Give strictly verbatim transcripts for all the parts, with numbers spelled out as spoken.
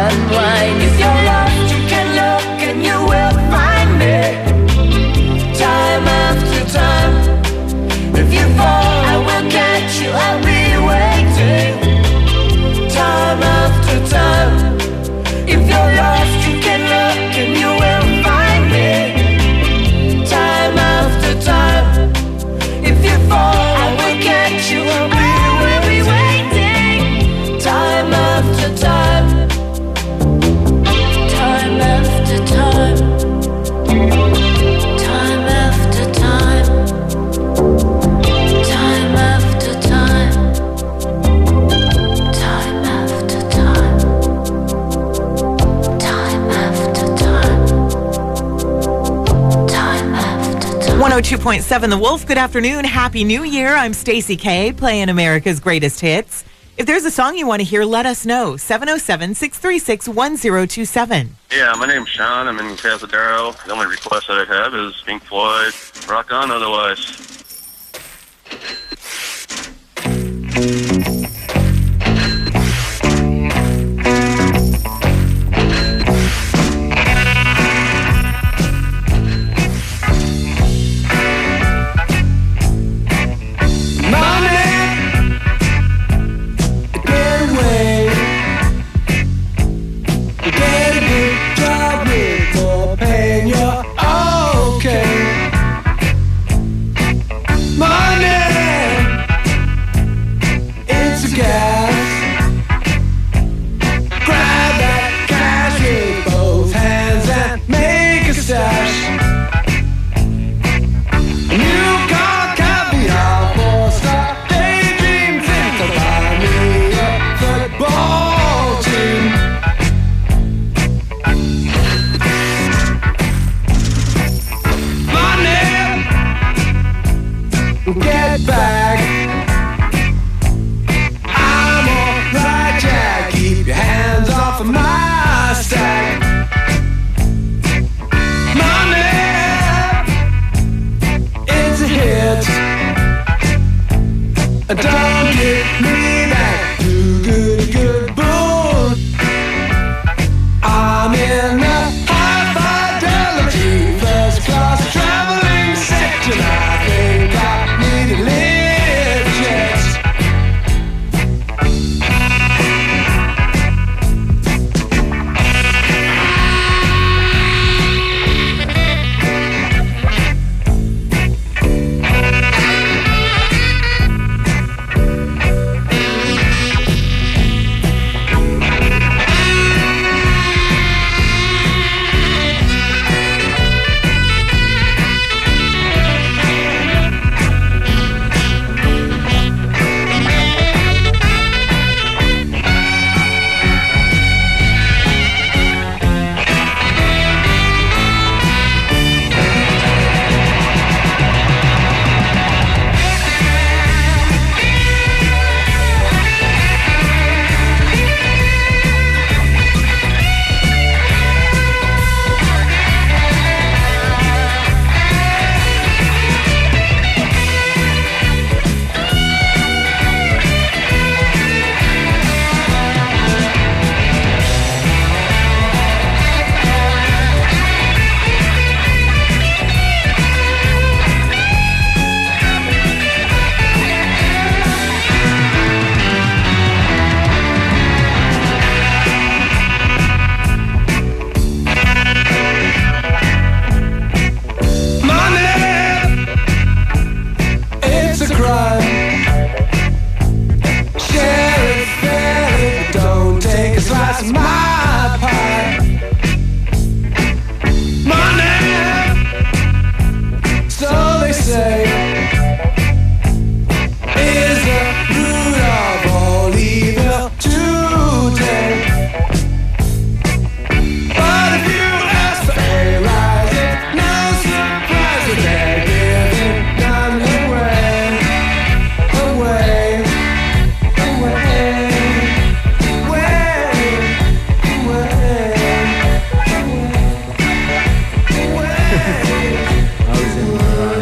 unwind. If you're lost, you can look and you will find me. Time after time. If you fall, I will catch you, I'll be waiting. Time after time. If you're lost, you can look and you will find me. Time after time. If you fall, I will catch you, I'll be waiting. Time after time. Time after time. Time after time. Time after time. Time after time. Time after time. Time after time. one oh two point seven The Wolf. Good afternoon. Happy New Year. I'm Stacey K, playing America's Greatest Hits. If there's a song you want to hear, let us know. seven oh seven, six three six, one oh two seven. Yeah, my name's Sean. I'm in Castledaro. The only request that I have is Pink Floyd, Rock On Otherwise.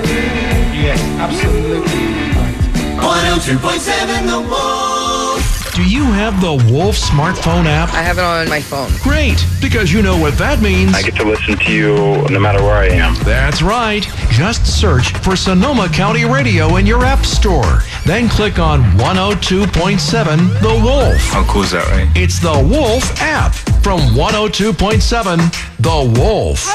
two point seven The Wolf. Do you have the Wolf smartphone app? I have it on my phone. Great, because you know what that means. I get to listen to you no matter where I am. That's right. Just search for Sonoma County Radio in your app store. Then click on one oh two point seven The Wolf. How cool is that, right? It's the Wolf app from one oh two point seven The Wolf.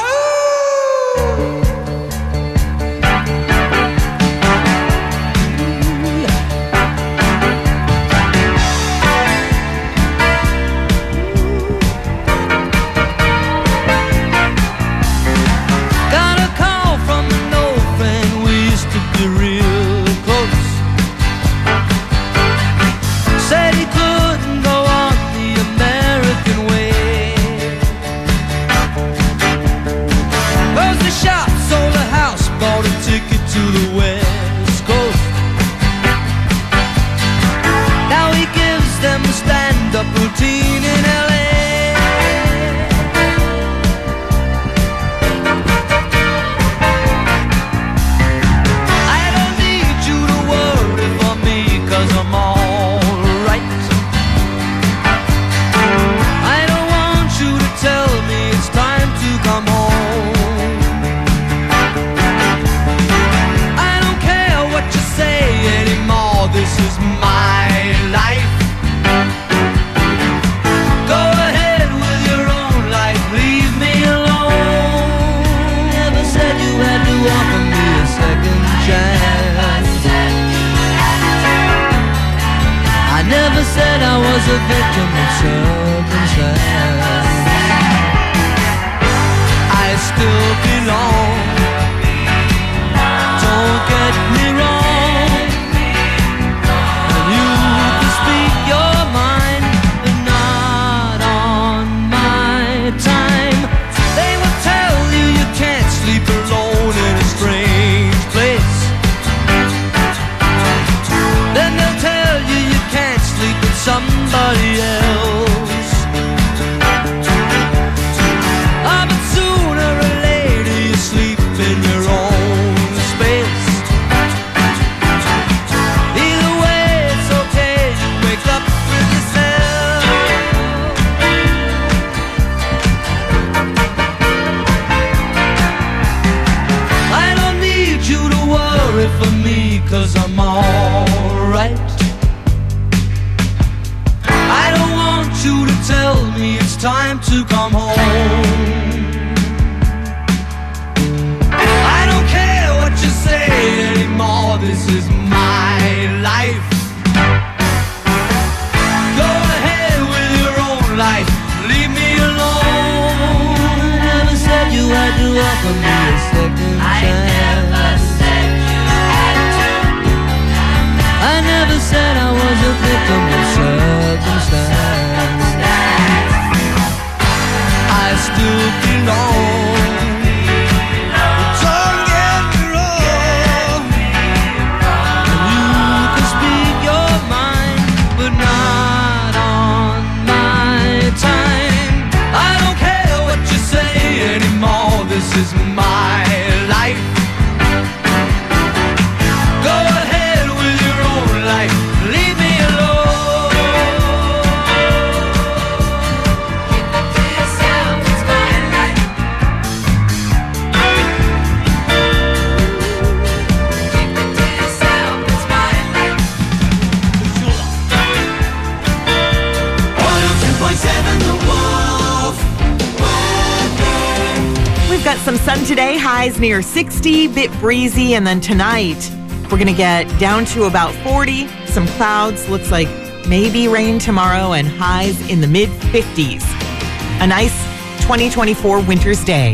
Today, highs near sixty, bit breezy, and then tonight we're going to get down to about forty. Some clouds, looks like maybe rain tomorrow, and highs in the mid fifties. A nice twenty twenty-four winter's day.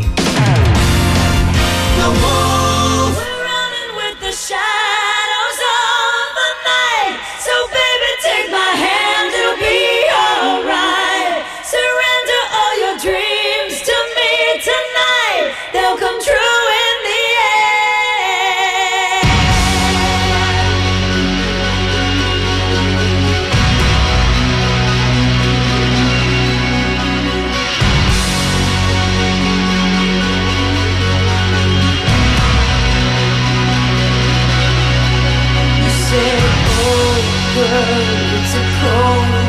The Wolf. We're running with the shadows of the night. So baby, take my hand, it'll be alright. Surrender all your dreams to me tonight. They'll come true in the You said, oh girl, it's a cold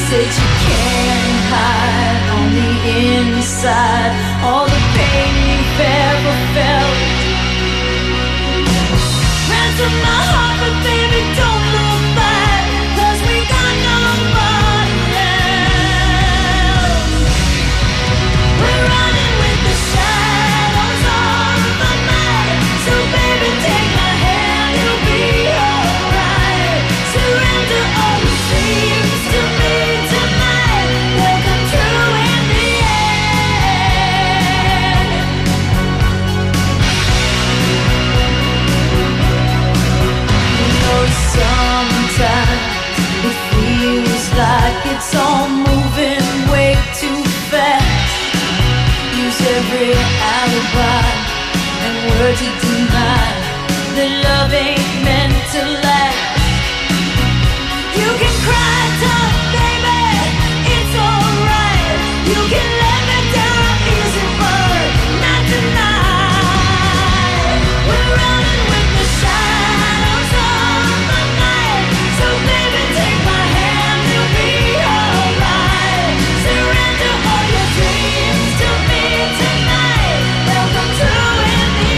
said you can't hide on the inside all the pain you've ever felt. Ransom my heart, but baby, don't look back, 'cause we got nobody else. We're running with the shadows of the night, so baby, take my hand, you'll be alright. Surrender all your dreams to me tonight, they'll come true in the end. You know sometimes it feels like it's all moving way too fast. Use every alibi and word to deny that love ain't meant to last. You can cry tough, baby, it's alright. You can let me down easy, but not tonight. We're running with the shadows of the night, so baby, take my hand, you'll be alright. Surrender all your dreams to me tonight, they'll come true in the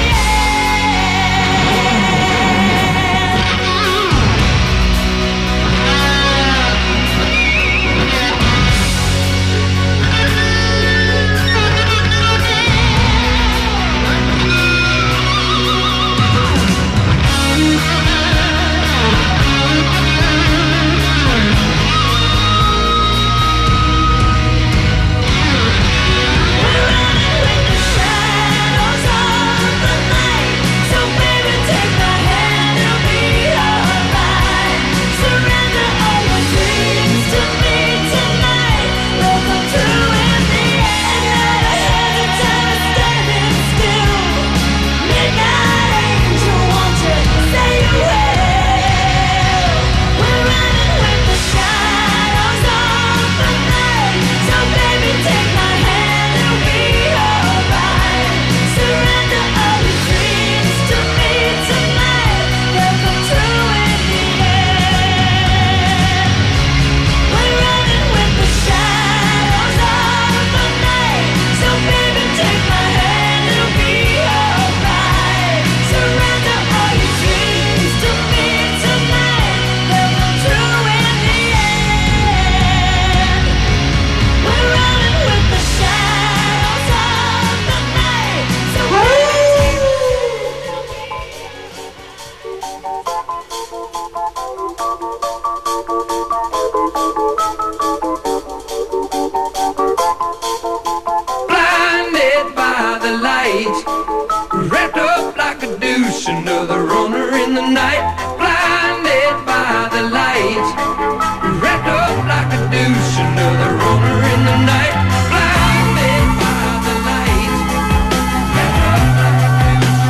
Blinded by the light, wrapped up like a douche, another runner in the night. Blinded by the light, wrapped up like a douche, another runner in the night. Blinded by the light, wrapped up like a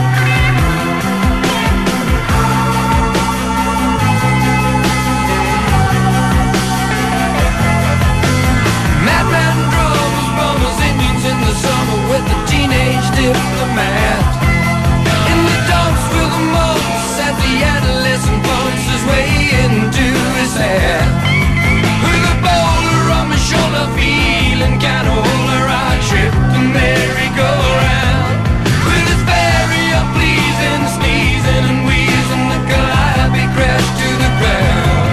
douche. Madman drums, bombers, engines in the summer with the teenage diplomat. In the dumps with the mumps as the adolescent bumps his way into his hat. With a boulder on my shoulder, feeling kinda older, I tripped the merry-go-round. With his very unpleasing sneezing and wheezing, the calliope crashed to the ground.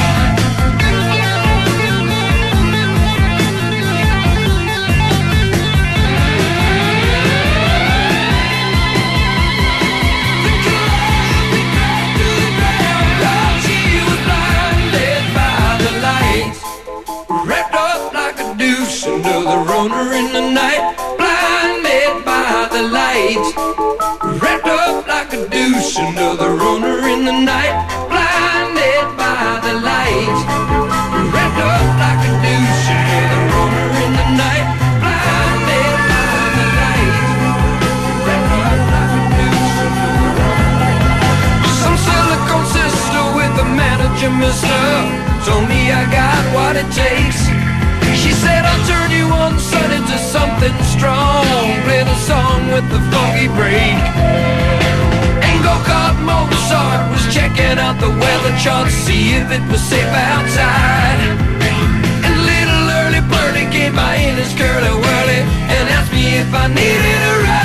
Another runner in the night, blinded by the light, wrapped up like a douche. Another runner in the night, blinded by the light, wrapped up like a douche. Another runner in the night, blinded by the light, wrapped up like a douche. Some silicone sister with a manager, mister, told me I got what it takes. She said I'll turn you on, son, into something strong. Play the song with the funky break. And go-kart Mozart was checking out the weather chart, see if it was safe outside. And made my English curly whirly and asked me if I needed a ride.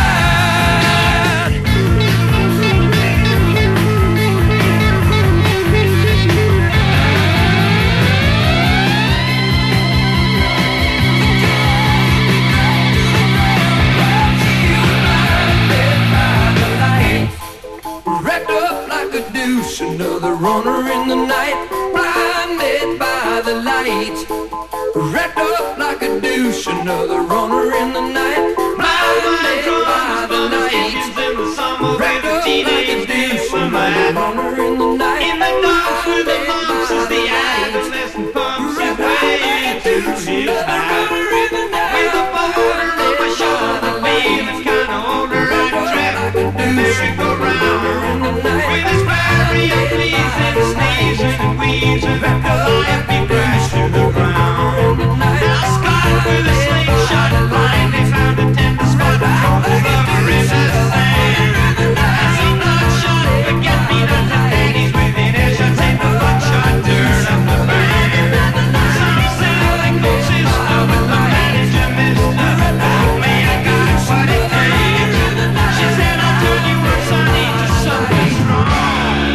Wrapped up like a douche, another runner in the night, blinded by the light. Wrapped up like a douche, another runner in the night, blinded by the light. Wrapped up like a douche, another runner in the night, in the dark with the bumps as the adolescent pumps his way to his back. With a boulder on my shoulder, babe, it's kinda older and trapped. Merry-go-round with his fiery and pleasing sneezing and wheezing, a happy crash to the ground. Now Scott with a slingshot blindly found a tender spot over in the sand. As he not shot, forget-me-not the ladies within earshot, take the buckshot, turn up the band. Some selling good sister with the manager, mister. Oh, man, I got what it takes. She said, I'll turn you once I need to something strong.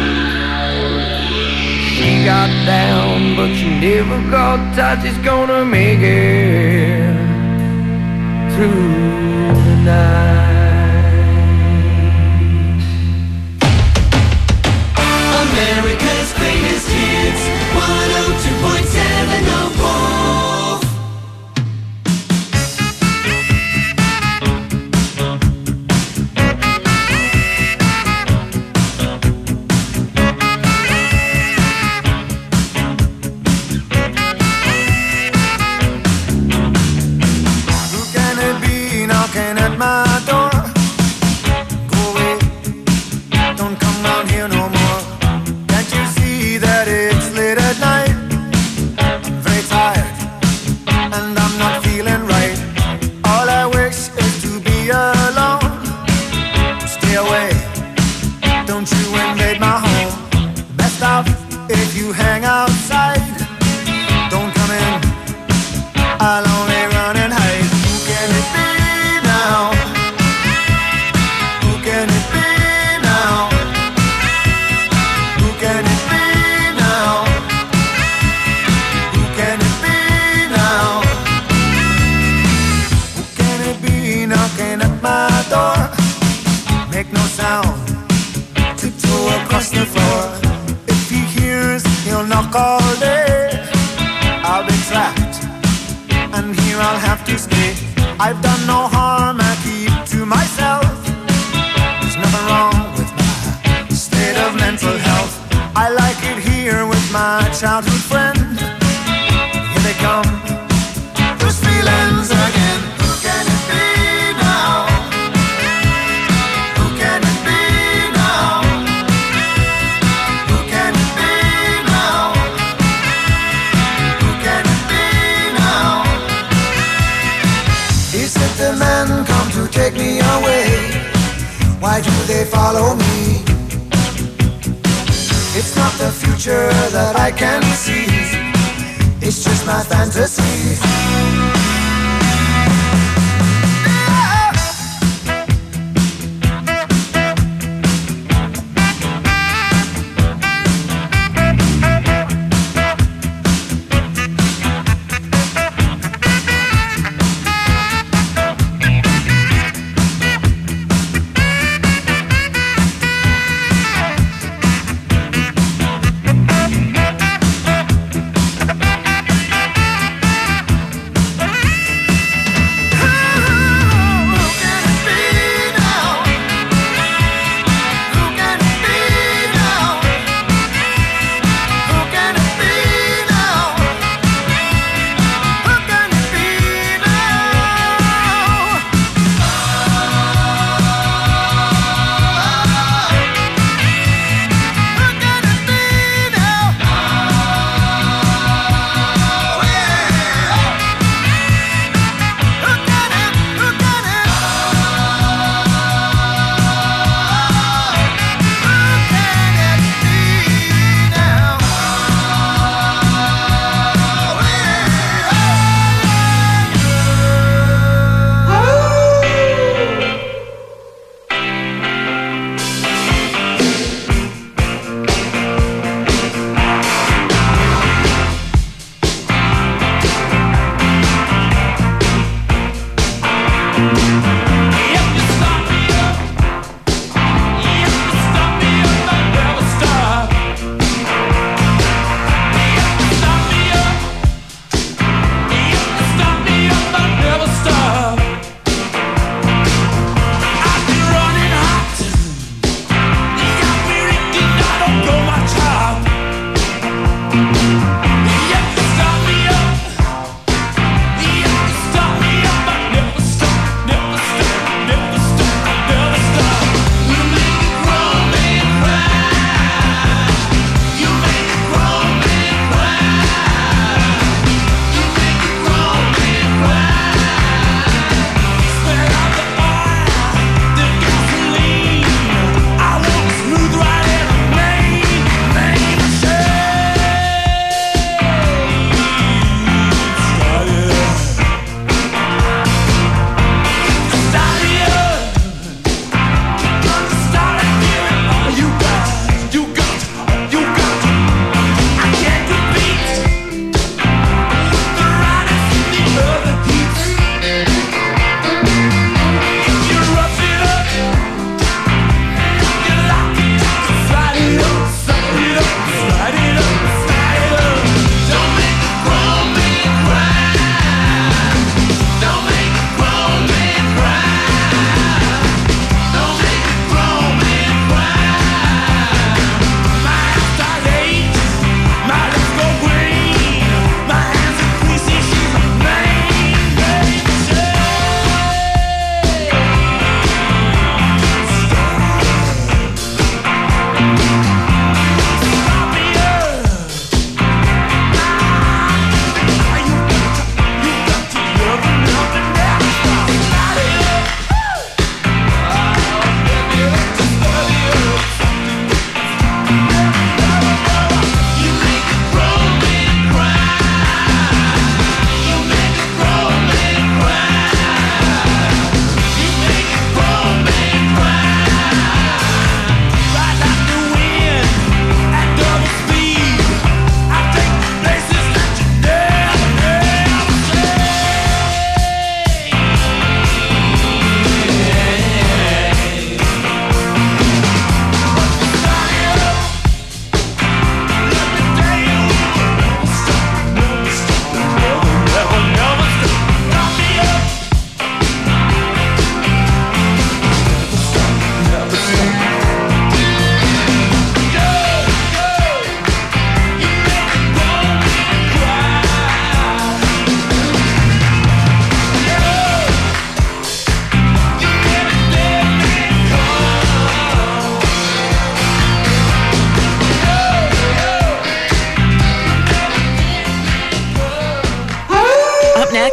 She got down, but she never got touch. She's gonna make it through the night. America's greatest hits, one oh two point seven The Wolf. Who can it be knocking at my door? Go away, don't come round here no more. Can't you see that it's late at night? I'm very tired and I'm not feeling right. All I wish is to be alone. Stay away, don't you invade my home. Best off if you hang outside. Don't come in, I'll only run and hide. Who can it be now? Who can it be now? Who can it be now? Who can it be now? Who can it be knocking at my door? Make no sound, tiptoe across the floor. If he hears, he'll knock all day. I'll be trapped, and here I'll have to stay. I've done no harm, I keep to myself. There's nothing wrong with my state of mental health. I like it here with my childhood friend. Here they come, those feelings again. Who can it be now? Who can it be now? Who can it be now? Who can it be now? Is it the men come to take me away? Why do they follow me? It's not the future that I can see. It's just my fantasy.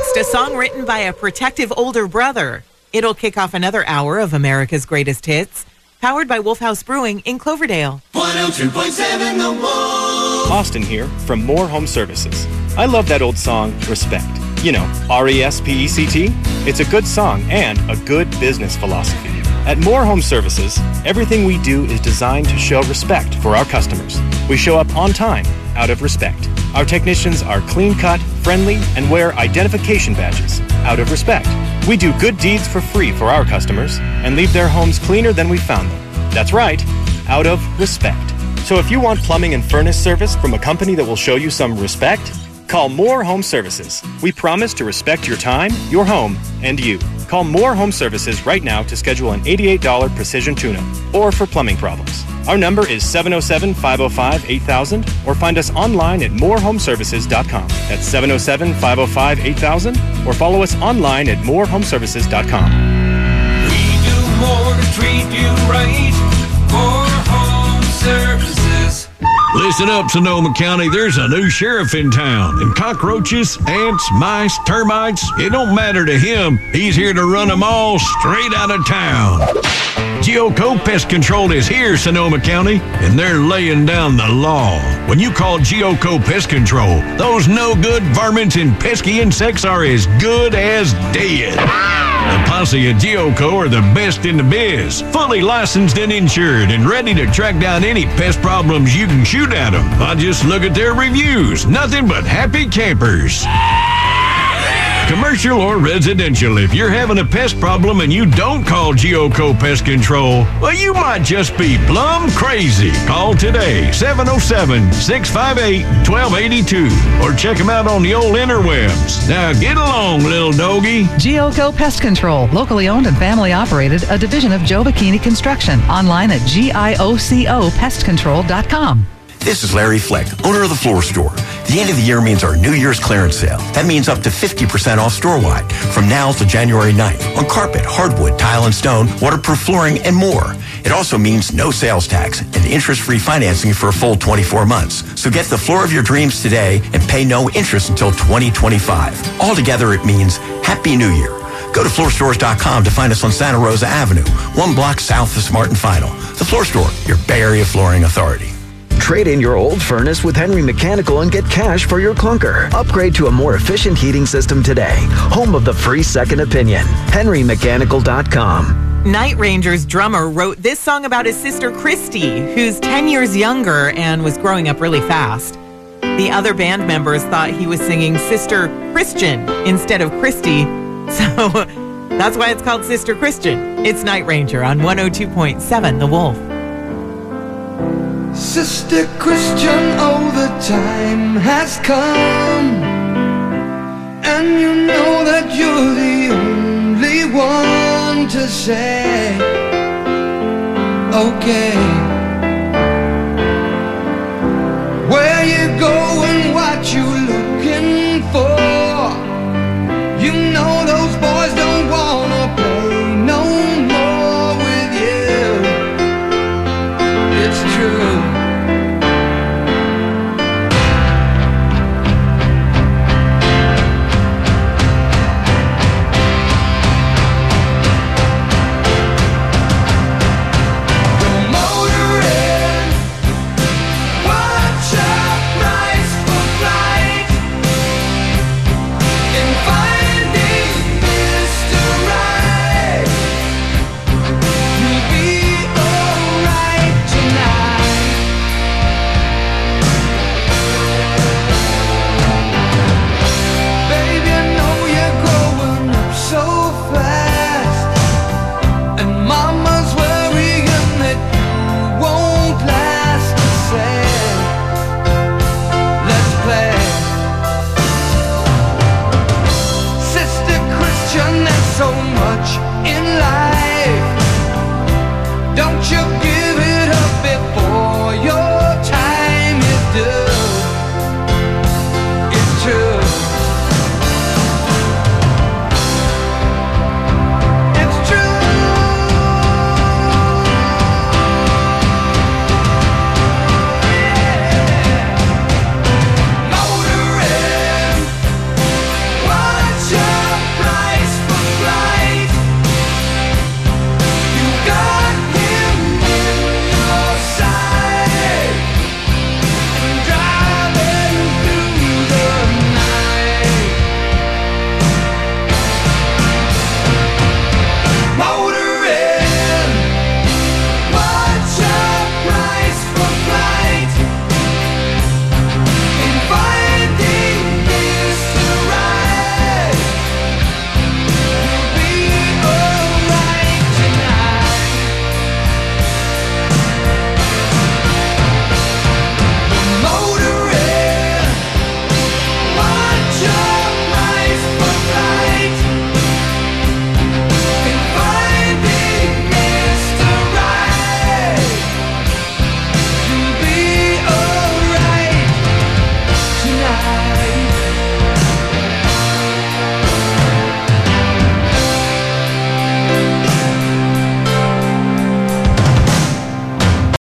next, a song written by a protective older brother. It'll kick off another hour of America's Greatest Hits, powered by Wolfhouse Brewing in Cloverdale. one oh two point seven The Wolf. Austin here from More Home Services. I love that old song, Respect. You know, R E S P E C T. It's a good song and a good business philosophy. At More Home Services, everything we do is designed to show respect for our customers. We show up on time, out of respect. Our technicians are clean-cut, friendly, and wear identification badges, out of respect. We do good deeds for free for our customers and leave their homes cleaner than we found them. That's right, out of respect. So if you want plumbing and furnace service from a company that will show you some respect, call More Home Services. We promise to respect your time, your home, and you. Call More Home Services right now to schedule an eighty-eight dollars precision tune-up or for plumbing problems. Our number is seven oh seven, five oh five, eight thousand or find us online at more home services dot com. That's seven oh seven, five oh five, eight thousand or follow us online at more home services dot com. We do more to treat you right. More Home Services. Listen up, Sonoma County. There's a new sheriff in town, and cockroaches, ants, mice, termites, it don't matter to him. He's here to run them all straight out of town. Geoco Pest Control is here, Sonoma County, and they're laying down the law. When you call Geoco Pest Control, those no-good varmints and pesky insects are as good as dead. The posse at Geoco are the best in the biz, fully licensed and insured, and ready to track down any pest problems you can shoot at them. I just look at their reviews. Nothing but happy campers. Commercial or residential, if you're having a pest problem and you don't call Geoco Pest Control, well, you might just be plumb crazy. Call today, seven oh seven, six five eight, one two eight two, or check them out on the old interwebs. Now get along, little doggy. Geoco Pest Control, locally owned and family operated, a division of Joe Bikini Construction. Online at G I O C O pest control dot com. This is Larry Fleck, owner of The Floor Store. The end of the year means our New Year's clearance sale. That means up to fifty percent off store-wide from now to January ninth on carpet, hardwood, tile and stone, waterproof flooring, and more. It also means no sales tax and interest-free financing for a full twenty-four months. So get the floor of your dreams today and pay no interest until twenty twenty-five. Altogether, it means Happy New Year. Go to floor stores dot com to find us on Santa Rosa Avenue, one block south of Smart and Final. The Floor Store, your Bay Area flooring authority. Trade in your old furnace with Henry Mechanical and get cash for your clunker. Upgrade to a more efficient heating system today. Home of the free second opinion. henry mechanical dot com. Night Ranger's drummer wrote this song about his sister Christy, who's ten years younger and was growing up really fast. The other band members thought he was singing Sister Christian instead of Christy, so that's why it's called Sister Christian. It's Night Ranger on one oh two point seven The Wolf. Sister Christian, oh, the time has come, and you know that you're the only one to say, okay.